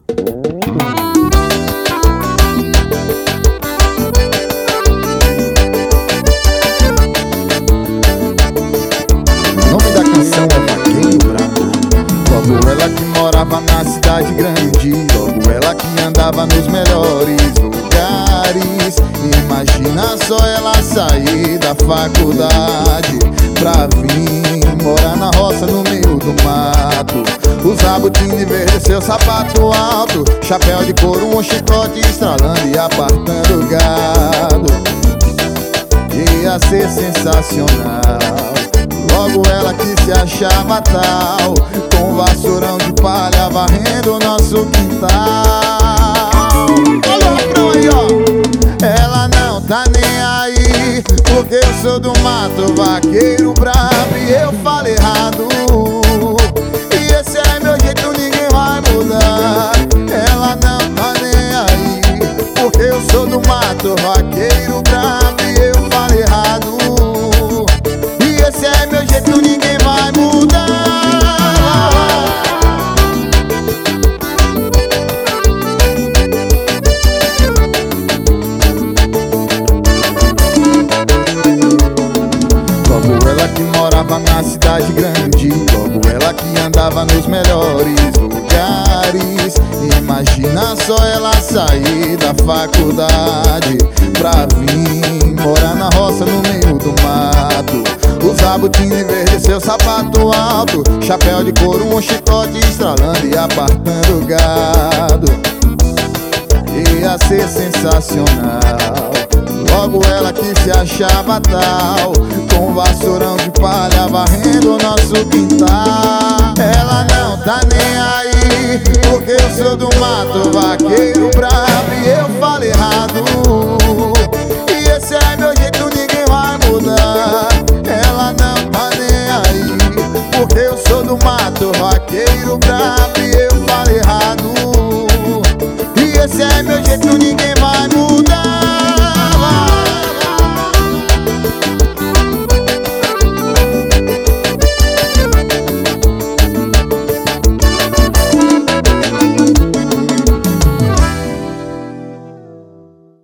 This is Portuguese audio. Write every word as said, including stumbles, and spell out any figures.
O nome da canção é Vaqueiro Brabo. Logo ela que morava na cidade grande, logo ela que andava nos melhores lugares. Imagina só ela sair da faculdade pra vir morar na roça no meio do mato. Usar botina de verde, seu sapato alto, chapéu de couro, um chicote estralando e apartando o gado. Ia ser sensacional. Logo ela que se achava tal, com vassourão de palha varrendo o nosso quintal. Olha o refrão aí, ó. Ela não tá nem aí, porque eu sou do mato, vaqueiro brabo e eu falo errado. E esse é meu jeito, ninguém vai mudar. Ela não tá nem aí, porque eu sou do mato, vaqueiro brabo e eu falo errado. E esse é meu jeito, ninguém vai mudar. Logo ela que morava na cidade grande, logo ela que andava nos melhores lugares. Imagina só ela sair da faculdade pra vir morar na roça no meio do mato. Usar botina verde, seu sapato alto, chapéu de couro, um chicote estralando e apartando o gado. Ia ser sensacional. Logo ela que se achava tal, com vassourão de palha varrendo o nosso quintal. Ela não tá nem aí, porque eu sou do mato, vaqueiro brabo e eu falo errado. E esse é meu jeito, ninguém vai mudar. Ela não tá nem aí, porque eu sou do mato, vaqueiro brabo e eu falo errado. E esse é meu jeito, ninguém vai mudar.